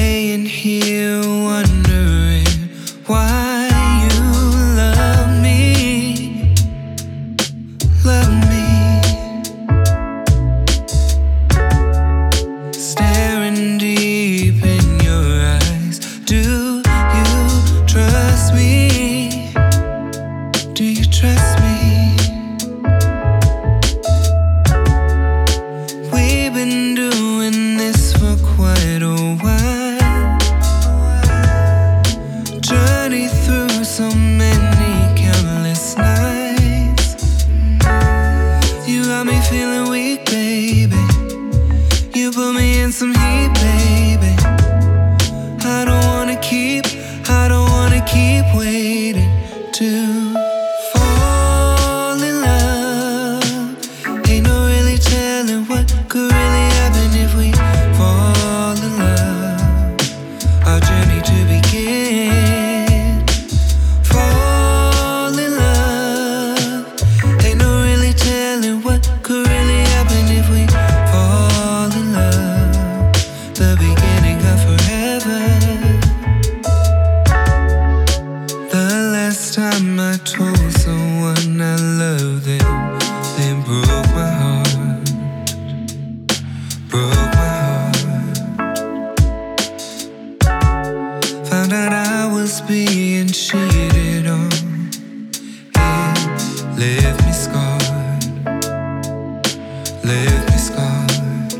laying here wondering why you love me, love me. Staring deep in your eyes, do you trust me? Do you trust me? We've been doing this for quite a while. Journey through so many countless nights. You got me feeling weak, baby. You put me in some heat, baby. I don't wanna keep waiting to fall in love. Ain't no really telling what could really happen if we fall in love. Our journey to begin. Fall in love. Ain't no really telling what could really happen if we fall in love. The beginning of forever. The last time I told someone I loved them, they broke my heart. Broke my heart. Found out I was being cheated on. It left me scarred. Left me scarred.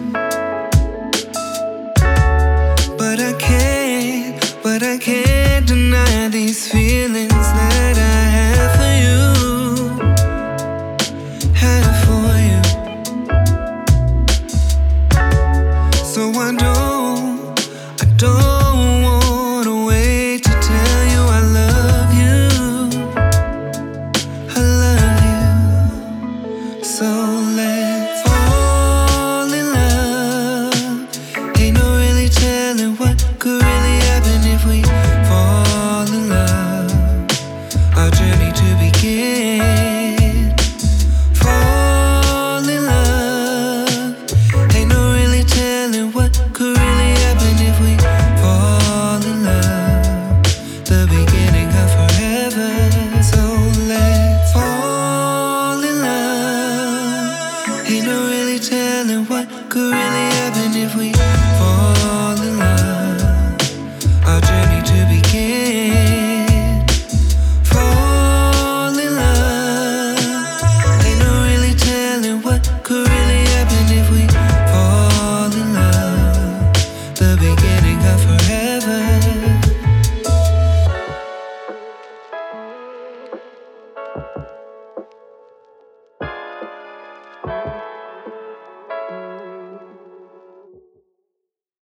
But I can't deny these feelings that I have for you. Have for you. So I don't